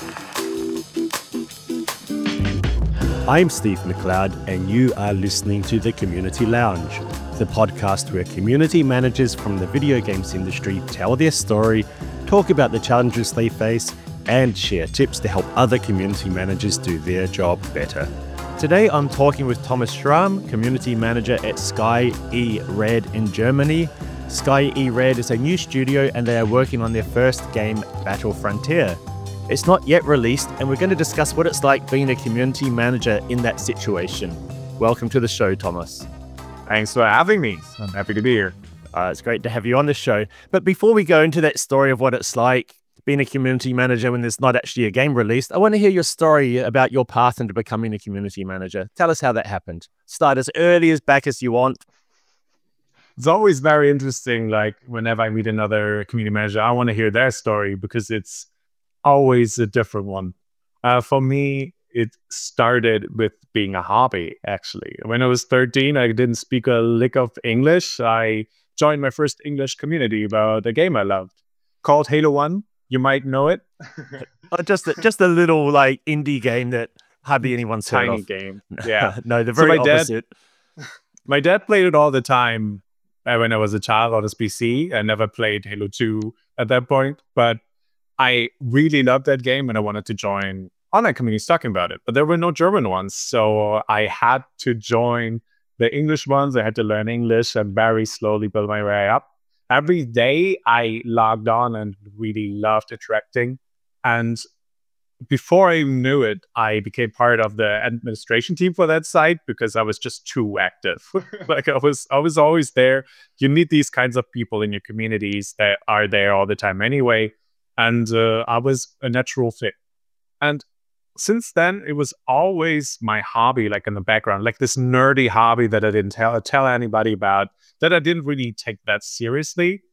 I'm Steve McLeod, and you are listening to The Community Lounge, the podcast where community managers from the video games industry tell their story, talk about the challenges they face, and share tips to help other community managers do their job better. Today, I'm talking with Thomas Schramm, community manager at Sky E-Red in Germany. Sky E-Red is a new studio, and they are working on their first game, Battle Frontier. It's not yet released, and we're going to discuss what it's like being a community manager in that situation. Welcome to the show, Thomas. Thanks for having me. I'm happy to be here. It's great to have you on the show. But before we go into that story of what it's like being a community manager when there's not actually a game released, I want to hear your story about your path into becoming a community manager. Tell us how that happened. Start as early as back as you want. It's always very interesting, like whenever I meet another community manager, I want to hear their story because it's always a different one. For me, it started with being a hobby, actually. When I was 13, I didn't speak a lick of English. I joined my first English community about a game I loved called Halo 1. You might know it. just a little like indie game that hardly anyone's heard of. Tiny game. Yeah. No, the very opposite. My dad played it all the time when I was a child on his PC. I never played Halo 2 at that point, but I really loved that game and I wanted to join online communities talking about it, but there were no German ones. So I had to join the English ones. I had to learn English and very slowly build my way up. Every day I logged on and really loved interacting. And before I knew it, I became part of the administration team for that site because I was just too active. Like I was always there. You need these kinds of people in your communities that are there all the time anyway. And I was a natural fit. And since then, it was always my hobby, like in the background, like this nerdy hobby that I didn't tell anybody about, that I didn't really take that seriously,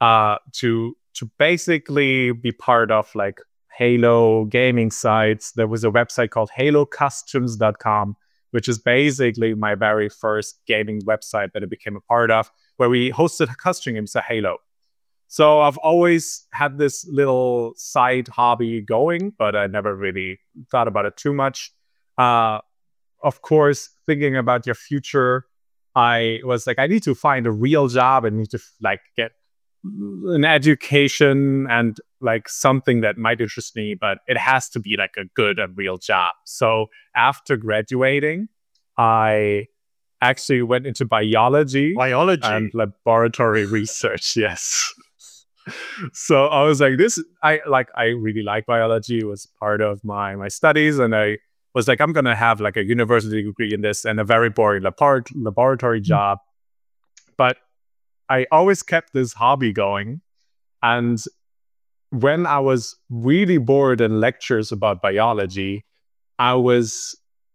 to basically be part of like Halo gaming sites. There was a website called halocustoms.com, which is basically my very first gaming website that I became a part of, where we hosted custom games of Halo. So I've always had this little side hobby going, but I never really thought about it too much. Of course, thinking about your future, I was like, I need to find a real job. I need to like get an education and like something that might interest me, but it has to be like a good and real job. So after graduating, I actually went into biology and laboratory research. Yes. So I was like, I really like biology. It was part of my studies. And I was like, I'm going to have like a university degree in this and a very boring laboratory job. But I always kept this hobby going. And when I was really bored in lectures about biology, I was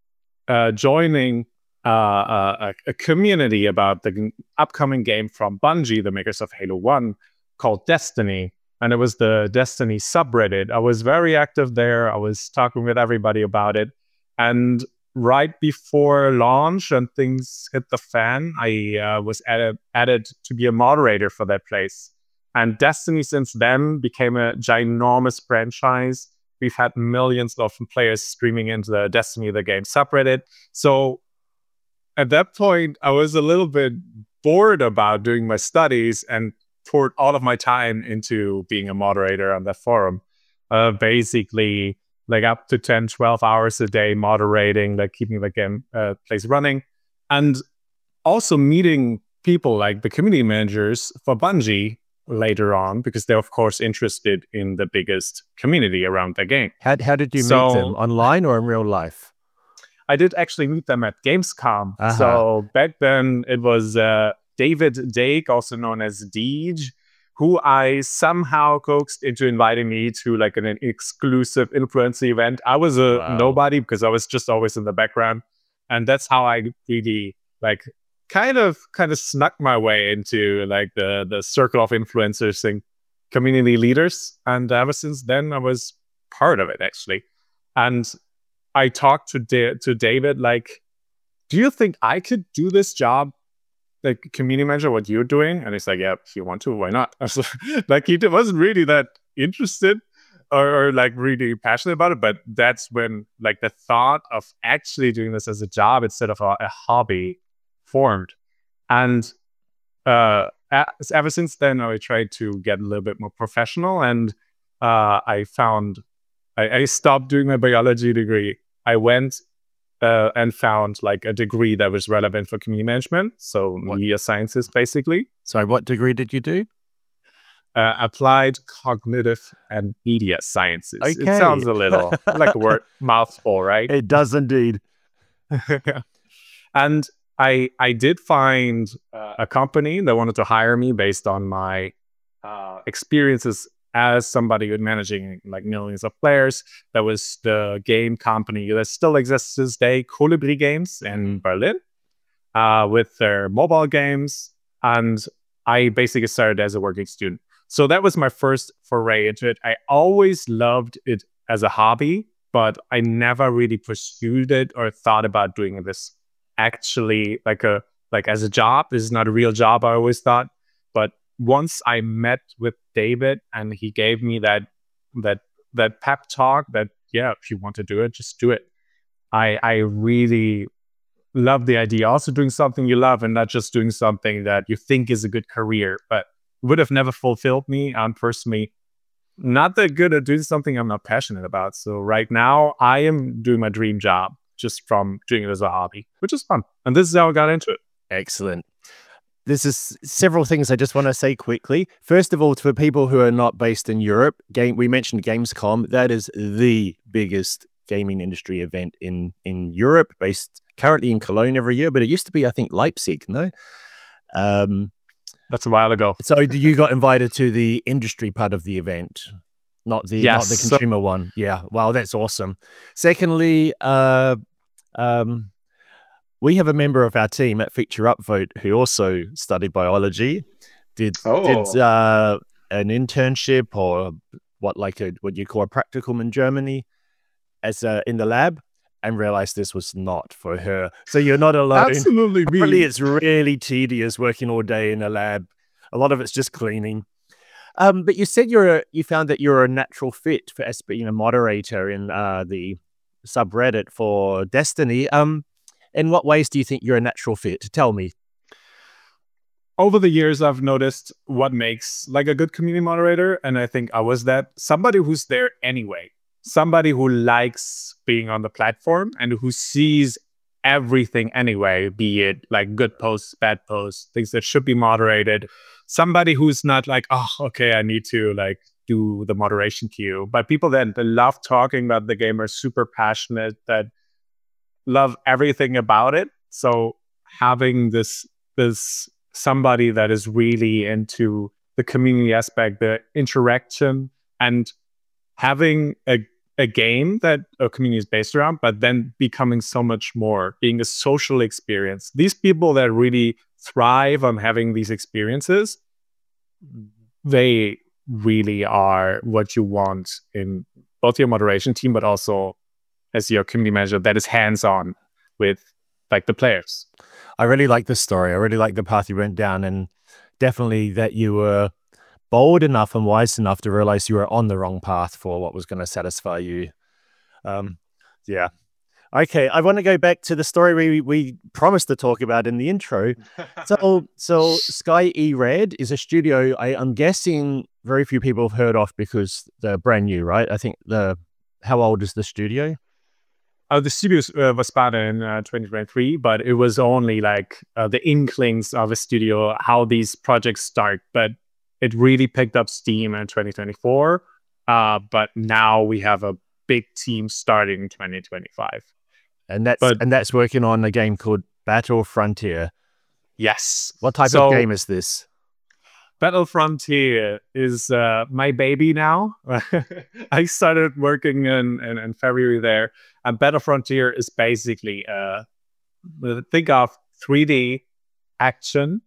joining a community about the upcoming game from Bungie, the makers of Halo 1, called Destiny. And it was the Destiny subreddit. I was very active there. I was talking with everybody about it. And right before launch and things hit the fan, I was added to be a moderator for that place. And Destiny since then became a ginormous franchise. We've had millions of players streaming into the Destiny the game subreddit. So at that point, I was a little bit bored about doing my studies and poured all of my time into being a moderator on that forum. Basically, like up to 10, 12 hours a day moderating, like keeping the game place running. And also meeting people like the community managers for Bungie later on, because they're, of course, interested in the biggest community around the game. How did you meet them? Online or in real life? I did actually meet them at Gamescom. So back then, it was David Dake, also known as Deej, who I somehow coaxed into inviting me to like an exclusive influencer event. I was a nobody because I was just always in the background. And that's how I really like kind of snuck my way into like the circle of influencers and community leaders. And ever since then, I was part of it, actually. And I talked to David, like, do you think I could do this job? Like community manager, what you're doing? And he's like, yeah, if you want to, why not? I was like he wasn't really that interested. or like really passionate about it. But that's when like the thought of actually doing this as a job instead of a hobby formed. And ever since then, I tried to get a little bit more professional, and I stopped doing my biology degree. I went and found like a degree that was relevant for community management, so media sciences, basically. Sorry, what degree did you do? Applied cognitive and media sciences. Okay. It sounds a little like a word mouthful, right? It does indeed. And I did find a company that wanted to hire me based on my experiences as somebody who's managing like millions of players. That was the game company that still exists to this day, Colibri Games in Berlin, with their mobile games. And I basically started as a working student. So that was my first foray into it. I always loved it as a hobby, but I never really pursued it or thought about doing this actually like as a job. This is not a real job, I always thought. But once I met with David and he gave me that pep talk that, yeah, if you want to do it, just do it. I really love the idea. Also doing something you love and not just doing something that you think is a good career, but would have never fulfilled me. I'm personally not that good at doing something I'm not passionate about. So right now I am doing my dream job just from doing it as a hobby, which is fun. And this is how I got into it. Excellent. This is several things I just want to say quickly. First of all, for people who are not based in Europe, we mentioned Gamescom. That is the biggest gaming industry event in Europe, based currently in Cologne every year, but it used to be, I think, Leipzig, no? That's a while ago. So you got invited to the industry part of the event, not the consumer one. Yeah. Wow, that's awesome. Secondly, we have a member of our team at Feature Upvote who also studied biology, did an internship or what you call a practicum in Germany as in the lab, and realized this was not for her. So you're not alone. Absolutely. Apparently it's really tedious working all day in a lab. A lot of it's just cleaning. But you said you found that you're a natural fit for being a moderator in the subreddit for Destiny. In what ways do you think you're a natural fit? Tell me. Over the years, I've noticed what makes like a good community moderator. And I think I was that. Somebody who's there anyway. Somebody who likes being on the platform and who sees everything anyway, be it like good posts, bad posts, things that should be moderated. Somebody who's not like, oh, okay, I need to like do the moderation queue. But people that love talking about the game, are super passionate, that love everything about it. So having this somebody that is really into the community aspect, the interaction, and having a game that a community is based around, but then becoming so much more, being a social experience. These people that really thrive on having these experiences, they really are what you want in both your moderation team, but also as your community manager that is hands-on with like the players. I really like this story. I really like the path you went down, and definitely that you were bold enough and wise enough to realize you were on the wrong path for what was going to satisfy you. Yeah. Okay, I want to go back to the story we promised to talk about in the intro. So Sky E-Red is a studio I'm guessing very few people have heard of because they're brand new, right? I think how old is the studio? The studio was started in 2023, but it was only like the inklings of a studio, how these projects start. But it really picked up steam in 2024. But now we have a big team starting in 2025. And that's working on a game called Battle Frontier. Yes. What type of game is this? Battle Frontier is my baby now. I started working in February there. And Battle Frontier is basically, think of 3D action,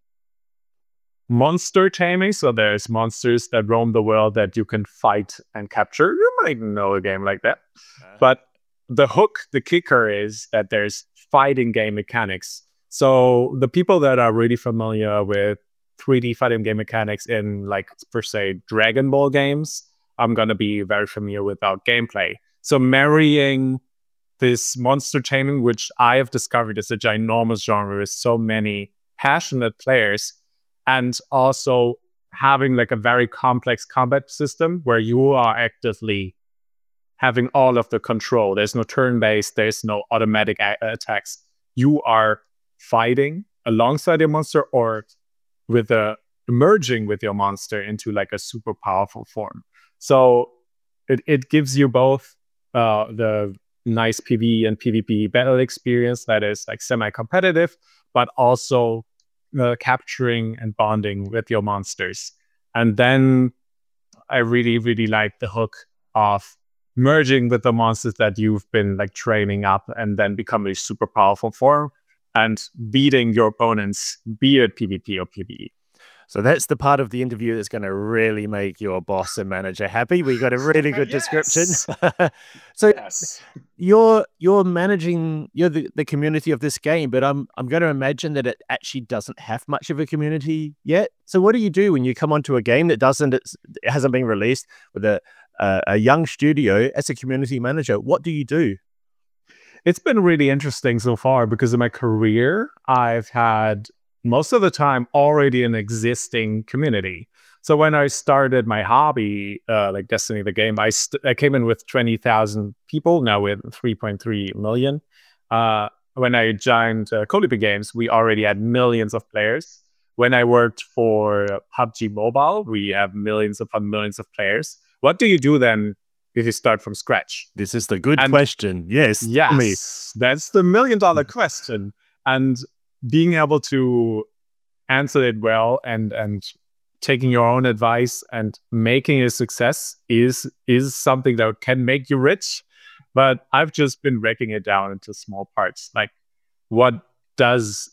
monster taming. So there's monsters that roam the world that you can fight and capture. You might know a game like that. But the hook, the kicker is that there's fighting game mechanics. So the people that are really familiar with 3D fighting game mechanics in like per se Dragon Ball games, I'm going to be very familiar with our gameplay. So marrying this monster taming, which I have discovered is a ginormous genre with so many passionate players, and also having like a very complex combat system where you are actively having all of the control. There's no turn-based, there's no automatic attacks. You are fighting alongside your monster or with merging with your monster into like a super powerful form. So it gives you both the nice PvE and PvP battle experience that is like semi-competitive, but also capturing and bonding with your monsters. And then I really, really like the hook of merging with the monsters that you've been like training up and then becoming a super powerful form and beating your opponents, be it PvP or PvE. So that's the part of the interview that's going to really make your boss and manager happy. We got a really good description. So you're managing the community of this game, but I'm going to imagine that it actually doesn't have much of a community yet. So what do you do when you come onto a game that it hasn't been released with a young studio as a community manager? What do you do? It's been really interesting so far because in my career, I've had most of the time already an existing community. So when I started my hobby, like Destiny the game, I came in with 20,000 people, now with 3.3 million. When I joined Colibri Games, we already had millions of players. When I worked for PUBG Mobile, we have millions upon millions of players. What do you do then if you start from scratch? This is the good question. Yes, that's the $1 million question. And being able to answer it well and taking your own advice and making a success is something that can make you rich. But I've just been breaking it down into small parts. Like, what does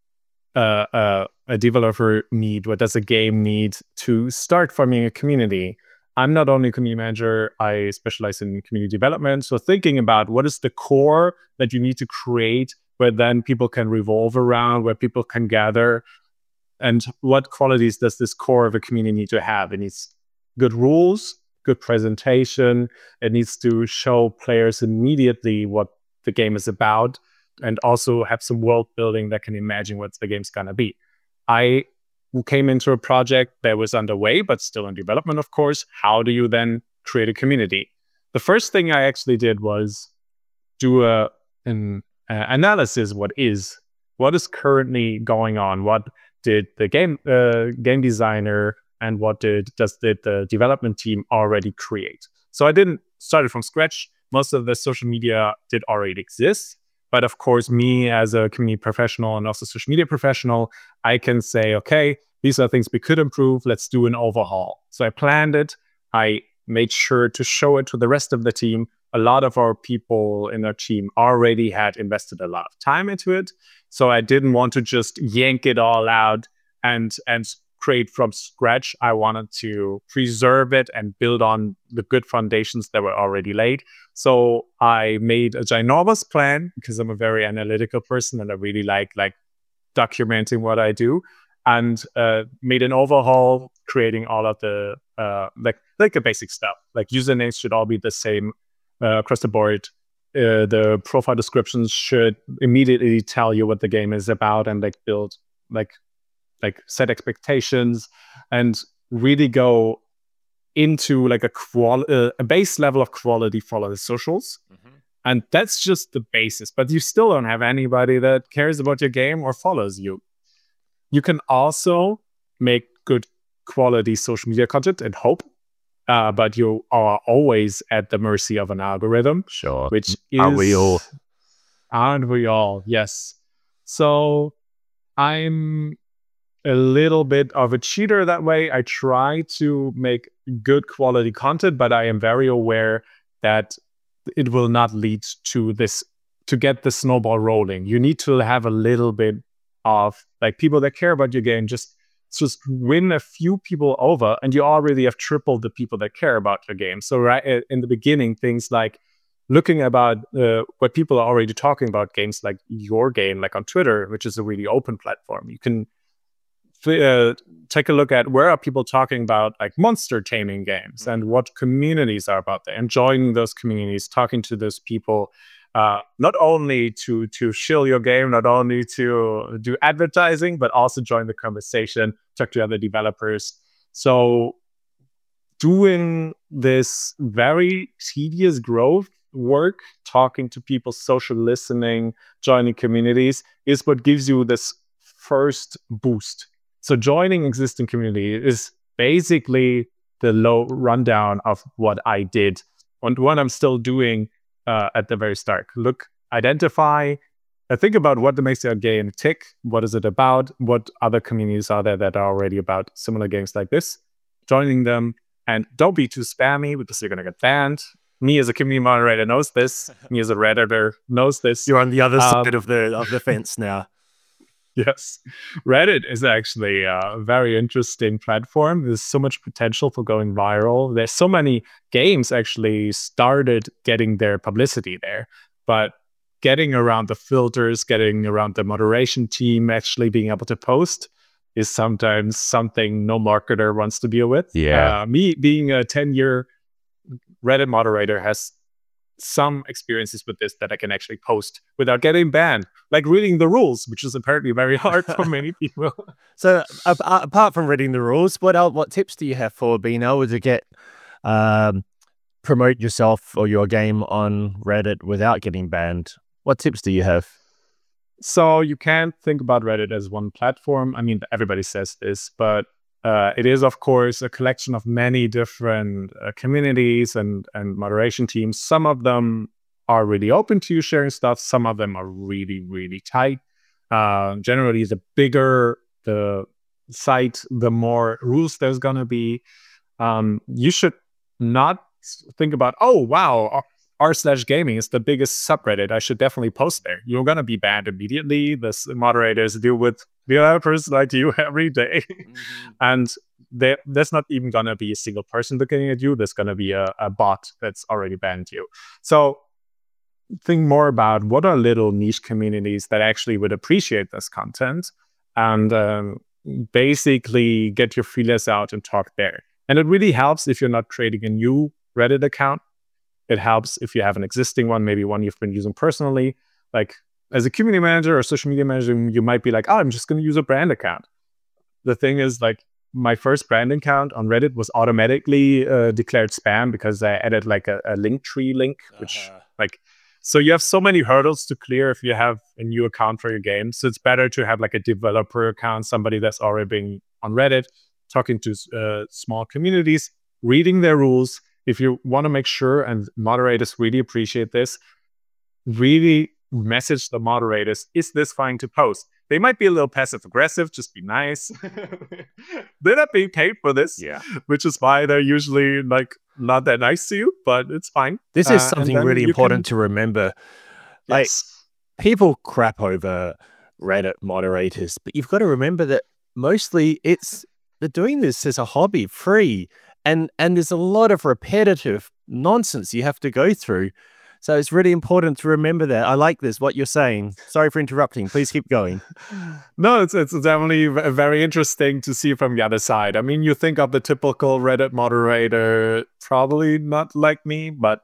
a developer need? What does a game need to start forming a community? I'm not only a community manager, I specialize in community development. So thinking about what is the core that you need to create where then people can revolve around, where people can gather, and what qualities does this core of a community need to have? It needs good rules, good presentation. It needs to show players immediately what the game is about, and also have some world building that can imagine what the game's gonna be. I came into a project that was underway, but still in development, of course. How do you then create a community? The first thing I actually did was do an analysis. What is currently going on? What did the game designer and what did the development team already create? So I didn't start it from scratch. Most of the social media did already exist. But of course, me as a community professional and also social media professional, I can say, okay, these are things we could improve. Let's do an overhaul. So I planned it. I made sure to show it to the rest of the team. A lot of our people in our team already had invested a lot of time into it. So I didn't want to just yank it all out and create from scratch. I wanted to preserve it and build on the good foundations that were already laid. So I made a ginormous plan because I'm a very analytical person and I really like documenting what I do, and made an overhaul, creating all of the like the basic stuff. Like usernames should all be the same across the board. The profile descriptions should immediately tell you what the game is about and build set expectations and really go into a base level of quality for the socials. Mm-hmm. And that's just the basis, but you still don't have anybody that cares about your game or follows you. You can also make good quality social media content and hope, but you are always at the mercy of an algorithm. Sure. Which is... Aren't we all? Aren't we all? Yes. So I'm a little bit of a cheater that way. I try to make good quality content, but I am very aware that it will not lead to this, to get the snowball rolling. You need to have a little bit of people that care about your game. Just win a few people over and you already have tripled the people that care about your game. So right in the beginning, things like looking about what people are already talking about games like your game, like on Twitter, which is a really open platform. You can take a look at where are people talking about like monster taming games and what communities are about there, and joining those communities, talking to those people, not only to shill your game, not only to do advertising, but also join the conversation, talk to other developers. So doing this very tedious growth work, talking to people, social listening, joining communities is what gives you this first boost. So joining existing community is basically the low rundown of what I did and what I'm still doing at the very start. Look, identify, think about what makes your game tick. What is it about? What other communities are there that are already about similar games like this? Joining them, and don't be too spammy because you're going to get banned. Me as a community moderator knows this. Me as a Redditor knows this. You're on the other side of the fence now. Yes. Reddit is actually a very interesting platform. There's so much potential for going viral. There's so many games actually started getting their publicity there, but getting around the filters, getting around the moderation team, actually being able to post is sometimes something no marketer wants to deal with. Yeah. Me being a 10-year Reddit moderator has some experiences with this that I can actually post without getting banned, like reading the rules, which is apparently very hard for many people. So apart from reading the rules, what tips do you have for being able to get promote yourself or your game on Reddit without getting banned? What tips do you have? So you can't think about Reddit as one platform. I mean, everybody says this, but it is, of course, a collection of many different communities and moderation teams. Some of them are really open to you sharing stuff. Some of them are really, really tight. Generally, the bigger the site, the more rules there's going to be. You should not think about, oh, wow, r/gaming is the biggest subreddit. I should definitely post there. You're going to be banned immediately. The moderators deal with developers like you every day. And there's not even going to be a single person looking at you. There's going to be a bot that's already banned you. So think more about what are little niche communities that actually would appreciate this content, and basically get your feelers out and talk there. And it really helps if you're not creating a new Reddit account. It helps if you have an existing one, maybe one you've been using personally. Like as a community manager or social media manager, you might be like, oh, I'm just going to use a brand account. The thing is, like, my first brand account on Reddit was automatically declared spam because I added like a Linktree link, which so you have so many hurdles to clear if you have a new account for your game. So it's better to have like a developer account, somebody that's already been on Reddit, talking to small communities, reading their rules. If you want to make sure, and moderators really appreciate this, really message the moderators, is this fine to post? They might be a little passive-aggressive, just be nice. They're not being paid for this, which is why they're usually like not that nice to you, but it's fine. This is something really important to remember. Like, people crap over Reddit moderators, but you've got to remember that mostly they're doing this as a hobby, free. And there's a lot of repetitive nonsense you have to go through. So it's really important to remember that. I like this, what you're saying. Sorry for interrupting. Please keep going. No, it's definitely very interesting to see from the other side. I mean, you think of the typical Reddit moderator, probably not like me, but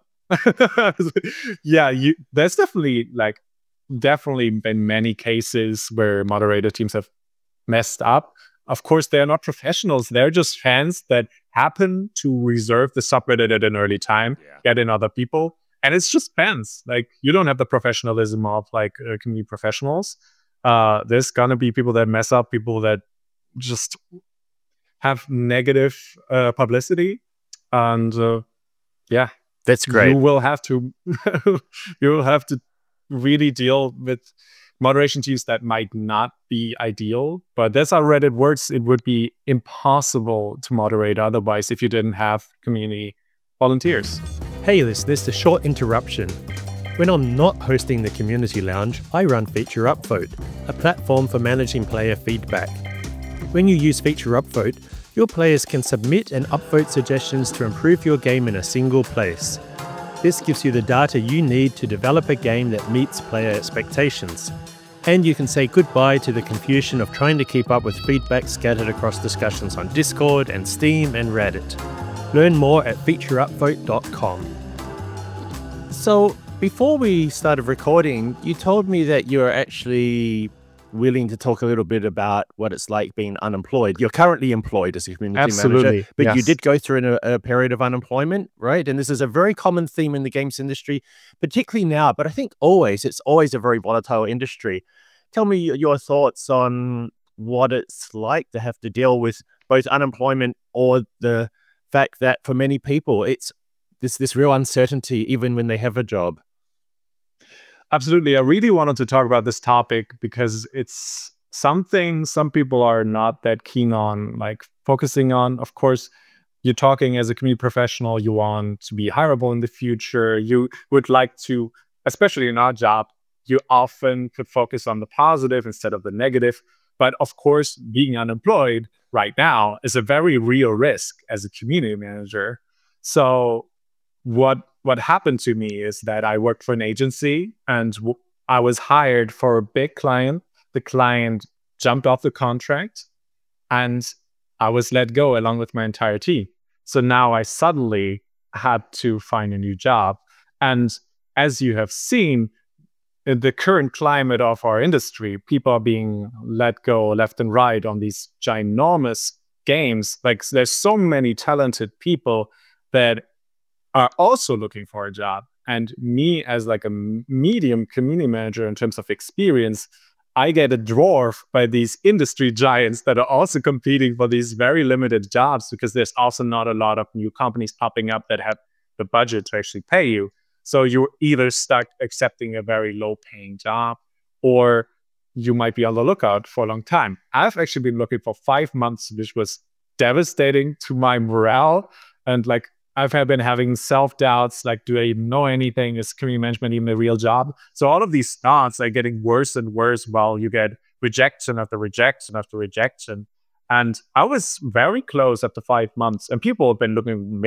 there's definitely been many cases where moderator teams have messed up. Of course, they're not professionals. They're just fans that happen to reserve the subreddit at an early time, get in other people. And it's just fans. Like, you don't have the professionalism of like community professionals. There's going to be people that mess up, people that just have negative publicity. And that's great. You will have to really deal with moderation teams that might not be ideal, but that's how Reddit works. It would be impossible to moderate otherwise if you didn't have community volunteers. Hey listeners, a short interruption. When I'm not hosting the Community Lounge, I run Feature Upvote, a platform for managing player feedback. When you use Feature Upvote, your players can submit and upvote suggestions to improve your game in a single place. This gives you the data you need to develop a game that meets player expectations. And you can say goodbye to the confusion of trying to keep up with feedback scattered across discussions on Discord and Steam and Reddit. Learn more at featureupvote.com. So, before we started recording, you told me that you're actually willing to talk a little bit about what it's like being unemployed. You're currently employed as a community manager, but yes. You did go through a period of unemployment, right? And this is a very common theme in the games industry, particularly now, but I think it's always a very volatile industry. Tell me your thoughts on what it's like to have to deal with both unemployment or the fact that for many people, it's this real uncertainty even when they have a job. Absolutely. I really wanted to talk about this topic because it's something some people are not that keen on, like focusing on. Of course, you're talking as a community professional, you want to be hireable in the future. You would like to, especially in our job, you often could focus on the positive instead of the negative. But of course, being unemployed right now is a very real risk as a community manager. So what happened to me is that I worked for an agency and I was hired for a big client. The client jumped off the contract and I was let go along with my entire team. So now I suddenly had to find a new job. And as you have seen, in the current climate of our industry, people are being let go left and right on these ginormous games. Like there's so many talented people that are also looking for a job. And me as like a medium community manager in terms of experience, I get a dwarf by these industry giants that are also competing for these very limited jobs because there's also not a lot of new companies popping up that have the budget to actually pay you. So you're either stuck accepting a very low paying job or you might be on the lookout for a long time. I've actually been looking for 5 months, which was devastating to my morale. And like, I've been having self-doubts, like, do I even know anything? Is community management even a real job? So all of these thoughts are getting worse and worse while you get rejection after rejection after rejection. And I was very close after 5 months. And people have been looking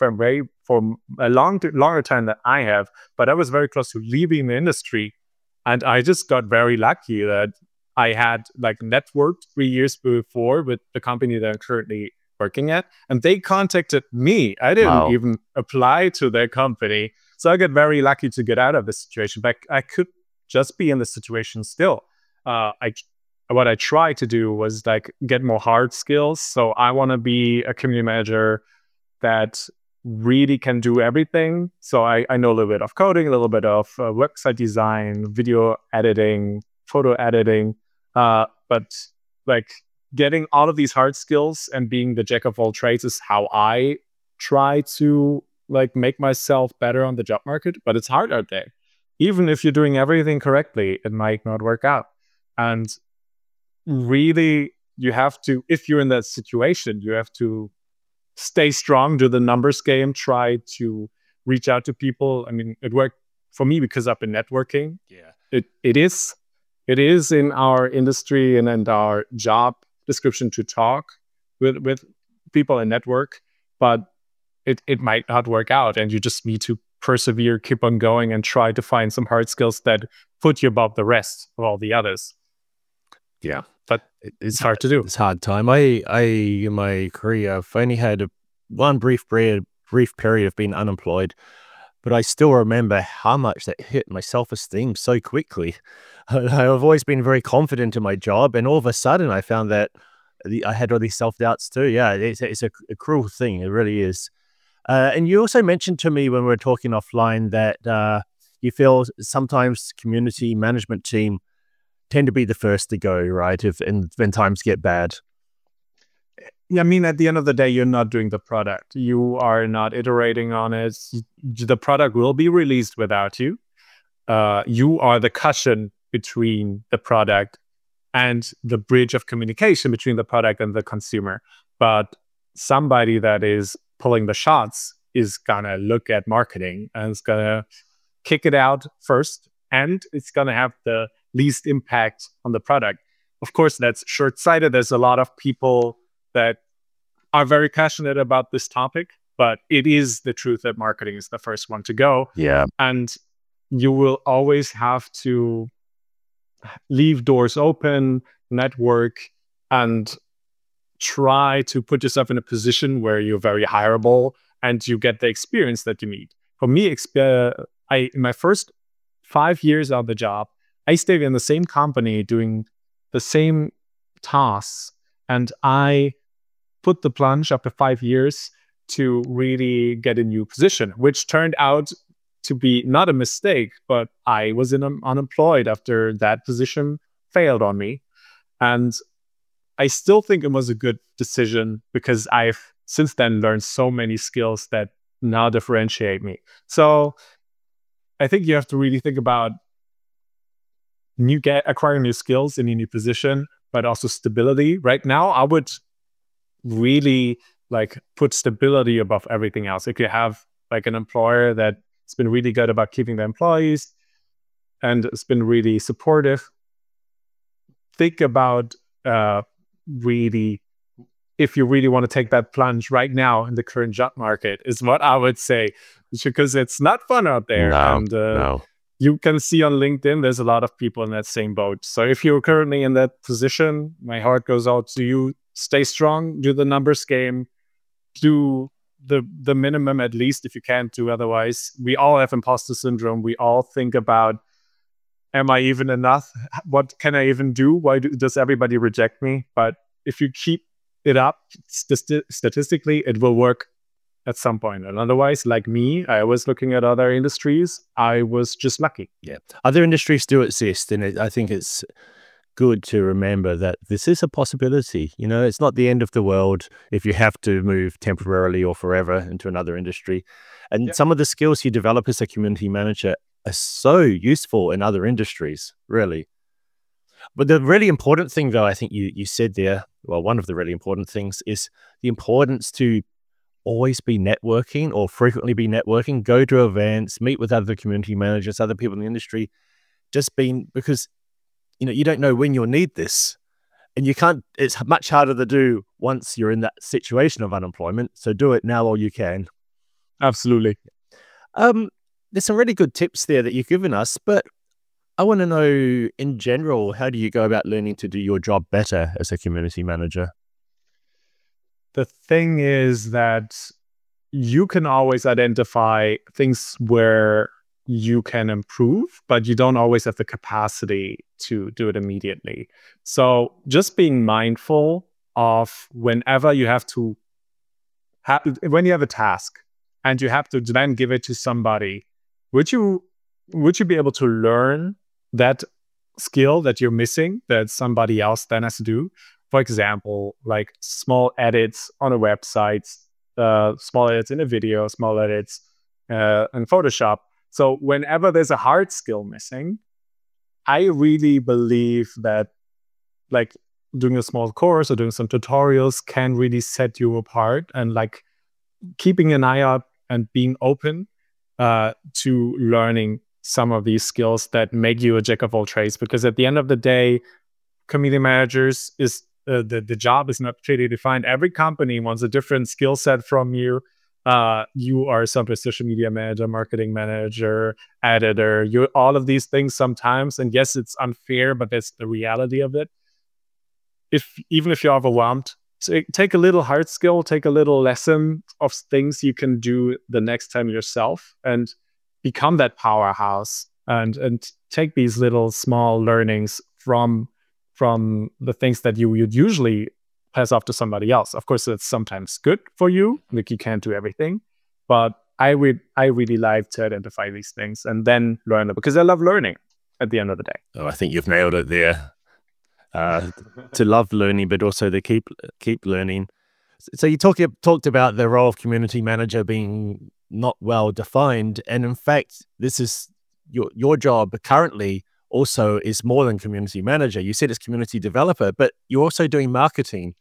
for a longer time than I have. But I was very close to leaving the industry. And I just got very lucky that I had like networked 3 years before with the company that I'm currently working at, and they contacted me. I didn't even apply to their company. So I got very lucky to get out of this situation, but I could just be in this situation still. What I tried to do was like get more hard skills. So I want to be a community manager that really can do everything. So I know a little bit of coding, a little bit of website design, video editing, photo editing, but like getting all of these hard skills and being the jack of all trades is how I try to like make myself better on the job market. But it's hard out there. Even if you're doing everything correctly, it might not work out. And really, you have to, if you're in that situation, you have to stay strong, do the numbers game, try to reach out to people. I mean, it worked for me because I've been networking. Yeah, it is in our industry and in our job description to talk with people and network, but it might not work out, and you just need to persevere, keep on going, and try to find some hard skills that put you above the rest of all the others. Yeah, but it's hard to do. It's hard time. I in my career, I've only had one brief period of being unemployed, but I still remember how much that hit my self-esteem so quickly. I've always been very confident in my job, and all of a sudden I found that I had all these self-doubts too. Yeah, it's a cruel thing. It really is. And you also mentioned to me when we were talking offline that you feel sometimes community management team tend to be the first to go, right? When times get bad. Yeah, I mean, at the end of the day, you're not doing the product. You are not iterating on it. The product will be released without you. You are the cushion between the product and the bridge of communication between the product and the consumer. But somebody that is pulling the shots is gonna look at marketing and it's gonna kick it out first, and it's gonna have the least impact on the product. Of course, that's short-sighted. There's a lot of people that are very passionate about this topic, but it is the truth that marketing is the first one to go. Yeah. And you will always have to leave doors open, network, and try to put yourself in a position where you're very hireable and you get the experience that you need. For me, in my first 5 years on the job, I stayed in the same company doing the same tasks, and I put the plunge after 5 years to really get a new position, which turned out to be not a mistake, but I was unemployed after that position failed on me. And I still think it was a good decision because I've since then learned so many skills that now differentiate me. So I think you have to really think about acquiring new skills in a new position, but also stability. Right now, I would really put stability above everything else. If you have an employer that's been really good about keeping the employees and it's been really supportive, think about really, if you really want to take that plunge right now in the current job market, is what I would say, because it's not fun out there. No. You can see on LinkedIn, there's a lot of people in that same boat. So if you're currently in that position, my heart goes out to you. Stay strong, do the numbers game, do the minimum at least if you can't do otherwise. We all have imposter syndrome. We all think about, am I even enough? What can I even do? Why does everybody reject me? But if you keep it up, statistically, it will work at some point. And otherwise, like me, I was looking at other industries. I was just lucky. Yeah. Other industries do exist. And I think it's good to remember that this is a possibility. It's not the end of the world if you have to move temporarily or forever into another industry. And some of the skills you develop as a community manager are so useful in other industries, really. But the really important thing, though, I think you said there, well, one of the really important things is the importance to always be networking or frequently be networking, go to events, meet with other community managers, other people in the industry, because you don't know when you'll need this. And it's much harder to do once you're in that situation of unemployment. So do it now while you can. Absolutely. There's some really good tips there that you've given us, but I want to know, in general, how do you go about learning to do your job better as a community manager? The thing is that you can always identify things where you can improve, but you don't always have the capacity to do it immediately. So just being mindful of whenever you have to when you have a task and you have to then give it to somebody, would you be able to learn that skill that you're missing that somebody else then has to do? For example, like small edits on a website, small edits in a video, small edits in Photoshop. So whenever there's a hard skill missing, I really believe that doing a small course or doing some tutorials can really set you apart, and keeping an eye out and being open to learning some of these skills that make you a jack of all trades. Because at the end of the day, community managers the job is not clearly defined. Every company wants a different skill set from you. You are sometimes social media manager, marketing manager, editor, you're all of these things sometimes. And yes, it's unfair, but that's the reality of it. Even if you're overwhelmed, so take a little hard skill, take a little lesson of things you can do the next time yourself and become that powerhouse, and take these little small learnings from the things that you would usually pass off to somebody else. Of course, it's sometimes good for you, you can't do everything, but I really like to identify these things and then learn it, because I love learning at the end of the day. Oh, I think you've nailed it there. To love learning, but also to keep learning. So you talked about the role of community manager being not well defined, and in fact, this is your job currently also is more than community manager. You said it's community developer, but you're also doing marketing.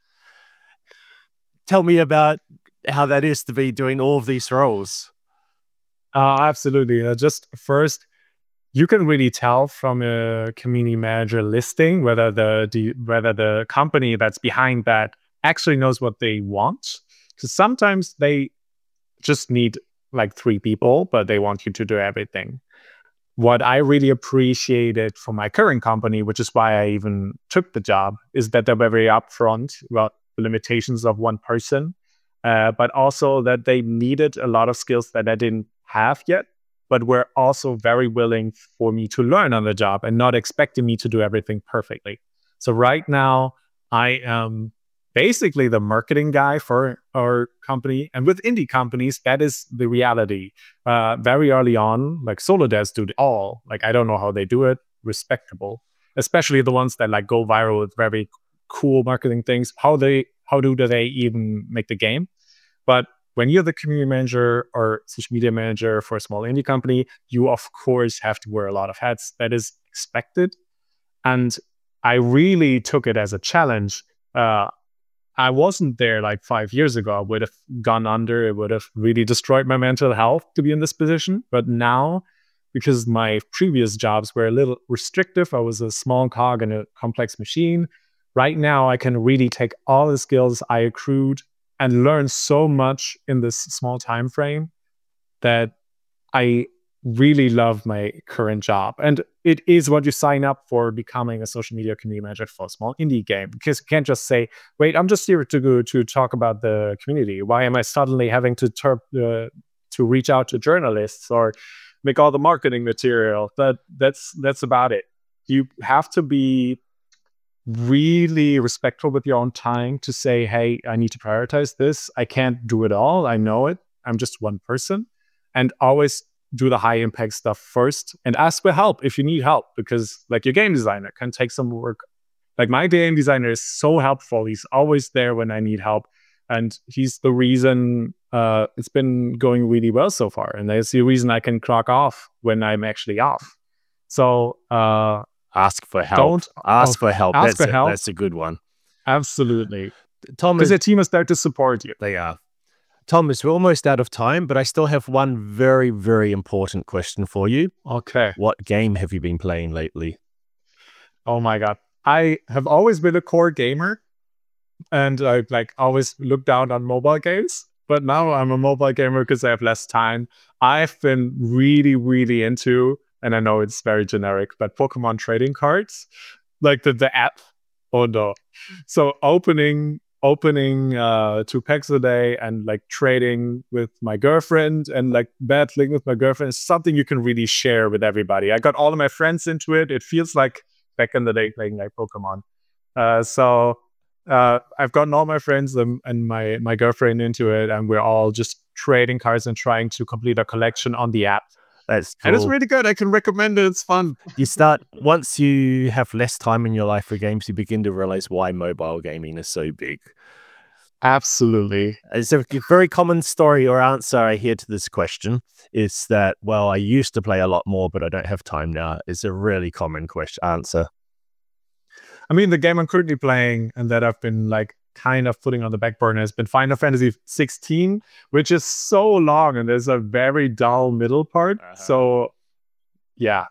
Tell me about how that is to be doing all of these roles. Absolutely. Just first, you can really tell from a community manager listing whether the company that's behind that actually knows what they want. Because sometimes they just need 3 people, but they want you to do everything. what I really appreciated from my current company, which is why I even took the job, is that they're very upfront about the limitations of one person, but also that they needed a lot of skills that I didn't have yet, but were also very willing for me to learn on the job and not expecting me to do everything perfectly. So right now, I am basically the marketing guy for our company. And with indie companies, that is the reality. Very early on, like Solo Devs do it all. Like, I don't know how they do it. Respectable. Especially the ones that like go viral with very cool marketing things. How do they even make the game? But when you're the community manager or social media manager for a small indie company, you of course have to wear a lot of hats. That is expected. And I really took it as a challenge. I wasn't there like 5 years ago. I would have gone under. It would have really destroyed my mental health to be in this position. But now, because my previous jobs were a little restrictive, I was a small cog in a complex machine. Right now, I can really take all the skills I accrued and learn so much in this small time frame that I really love my current job. And it is what you sign up for becoming a social media community manager for a small indie game, because you can't just say, wait, I'm just here to talk about the community. Why am I suddenly having to reach out to journalists or make all the marketing material? That's about it. You have to be really respectful with your own time to say, hey, I need to prioritize this. I can't do it all. I know it. I'm just one person. And always do the high impact stuff first and ask for help if you need help, because like your game designer can take some work. Like my game designer is so helpful. He's always there when I need help. And he's the reason it's been going really well so far. And that's the reason I can clock off when I'm actually off. So ask for help. Ask for help. That's a good one. Absolutely. Thomas, because your team is there to support you. They are. Thomas, we're almost out of time, but I still have one very, very important question for you. Okay. What game have you been playing lately? Oh my God. I have always been a core gamer, and I like always looked down on mobile games, but now I'm a mobile gamer because I have less time. I've been really, really into, and I know it's very generic, but Pokemon trading cards, like the app. Oh no. So opening 2 packs a day and like trading with my girlfriend and like battling with my girlfriend is something you can really share with everybody. I got all of my friends into it. It feels like back in the day playing like Pokemon. So I've gotten all my friends and my girlfriend into it, and we're all just trading cards and trying to complete a collection on the app. That's cool. And it's really good. I can recommend it. It's fun. Once you have less time in your life for games, you begin to realize why mobile gaming is so big. Absolutely. It's a very common story or answer I hear to this question is that, well, I used to play a lot more, but I don't have time now. It's a really common answer. I mean, the game I'm currently playing and that I've been like kind of putting on the back burner has been Final Fantasy 16, which is so long and there's a very dull middle part. So yeah,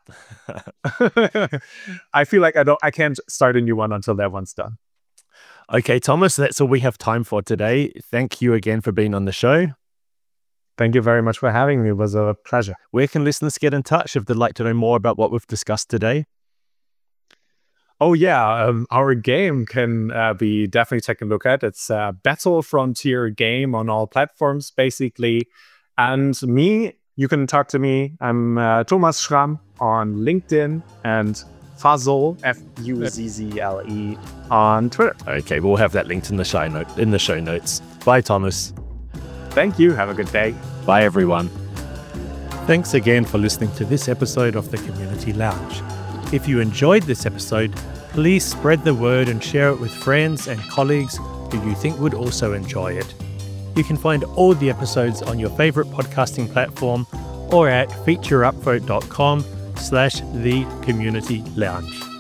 I feel like I can't start a new one until that one's done. Okay, Thomas, that's all we have time for today. Thank you again for being on the show. Thank you very much for having me. It was a pleasure. Where can listeners get in touch if they'd like to know more about what we've discussed today? Oh yeah, our game can be definitely taken a look at. It's a Battle Frontier game on all platforms, basically. And me, you can talk to me. I'm Thomas Schramm on LinkedIn and Fuzzle, Fuzzle, on Twitter. Okay, we'll have that linked in the show notes. Bye, Thomas. Thank you. Have a good day. Bye, everyone. Thanks again for listening to this episode of the Community Lounge. If you enjoyed this episode, please spread the word and share it with friends and colleagues who you think would also enjoy it. You can find all the episodes on your favorite podcasting platform or at featureupvote.com/thecommunitylounge.